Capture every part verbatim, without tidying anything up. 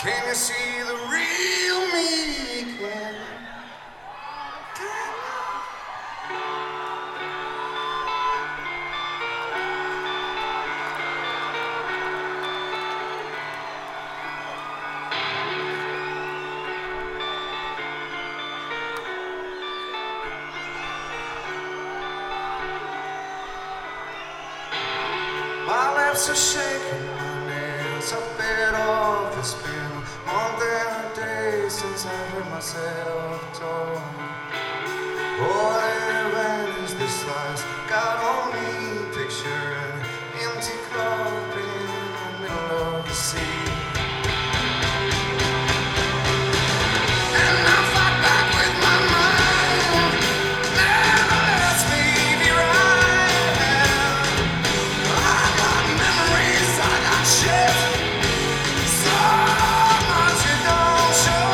Can you see the real me? Can you? My lips are shaking, my nails are bit off. It's been a month and a day since I heard myself talk. All living is this life, got only picture an empty club in the middle of the sea. And I fight back with my mind, never lets me be right. I got memories, I got shit, so much it don't show.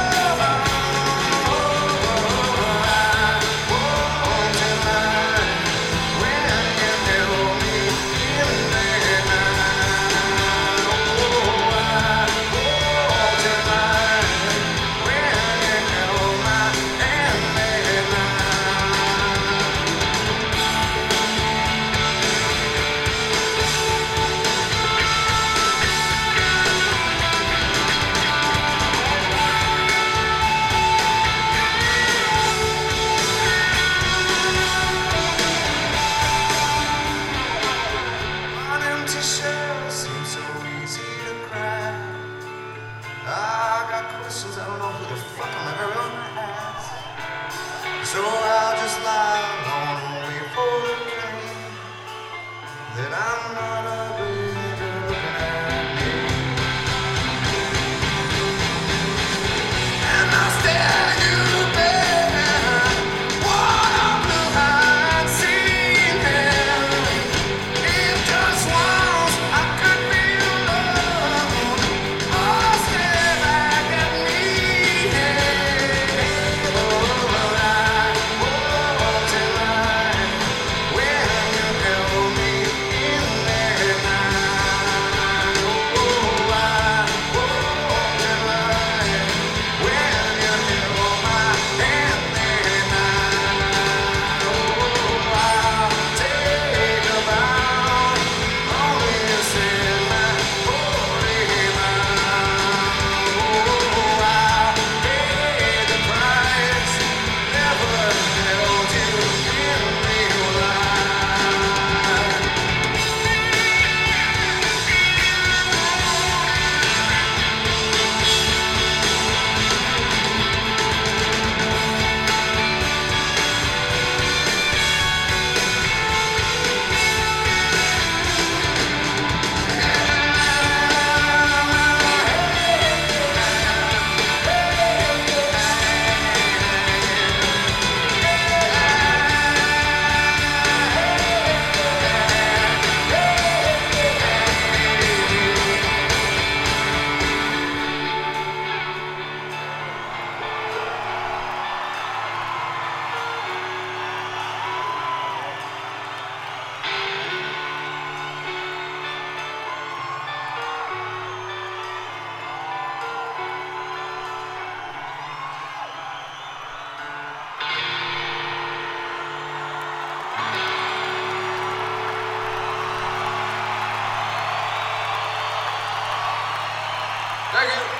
I want tonight when you held me in the night. Oh, I want tonight when you held my hand that night. An empty shell seems so easy to crack. I got questions, I don't know who the fuck I'm ever gonna ask. So I'll just lie on and wait for the rain. That I'm not a beggar looking at me. And I stare at you, baby. What a blue I'd seen here. If just once I could feel love, oh, stare back at me. Oh, I want tonight when you held me in the night. Oh, I want tonight when you held my hand that night. Oh, I'll take a vow, only to set my holy vow. Oh, I'll pay the price, never held you in real life. Thank you.